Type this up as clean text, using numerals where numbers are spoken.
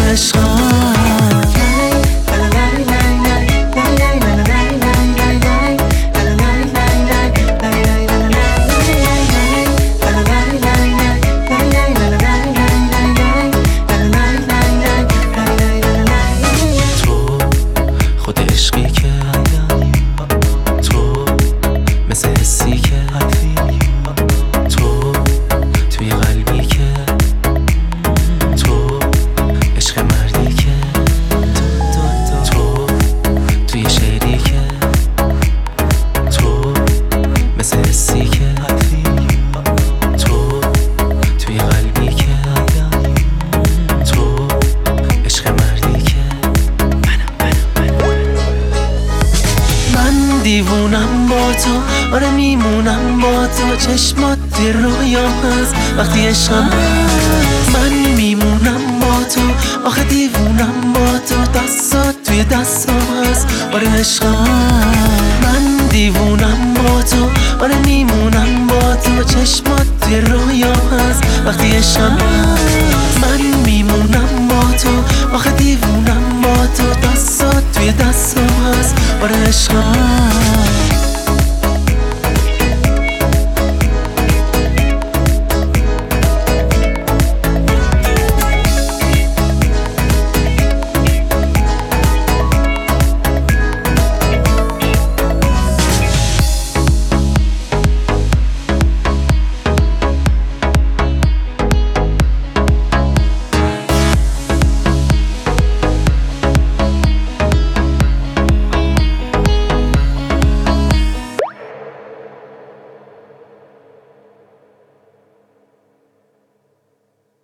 عشقم. دیوونم با تو، آره میمونم با تو، چشمات توی رویام هست وقتی عشقم هست. من میمونم با تو، آخه دیوونم با تو، دستات توی دستام هست، آره عشقم. من دیوونم با تو، آره میمونم با تو، چشمات توی رویام هست وقتی عشقم هست. من میمونم با تو، آخه دیوونم با تو، دستات توی دستام هست، آره عشقم.